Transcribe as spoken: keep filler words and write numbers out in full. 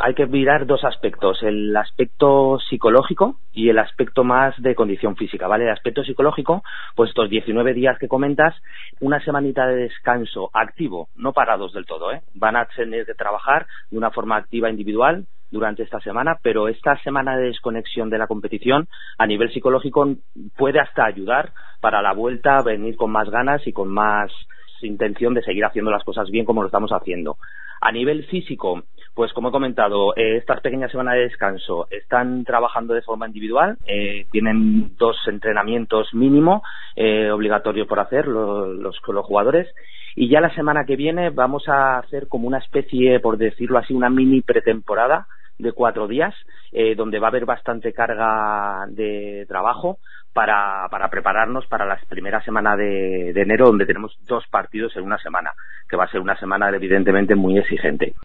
hay que mirar dos aspectos, el aspecto psicológico y el aspecto más de condición física, ¿vale? El aspecto psicológico, pues estos diecinueve días que comentas, una semanita de descanso activo, no parados del todo, ¿eh? Van a tener que trabajar de una forma activa individual durante esta semana, pero esta semana de desconexión de la competición a nivel psicológico puede hasta ayudar para la vuelta a venir con más ganas y con más intención de seguir haciendo las cosas bien como lo estamos haciendo. A nivel físico, pues como he comentado, eh, estas pequeñas semanas de descanso están trabajando de forma individual, eh, tienen dos entrenamientos mínimo eh, obligatorios por hacer los, los, los jugadores, y ya la semana que viene vamos a hacer como una especie, por decirlo así, una mini pretemporada de cuatro días, eh, donde va a haber bastante carga de trabajo para, para prepararnos para la primera semana de, de enero, donde tenemos dos partidos en una semana, que va a ser una semana evidentemente muy exigente.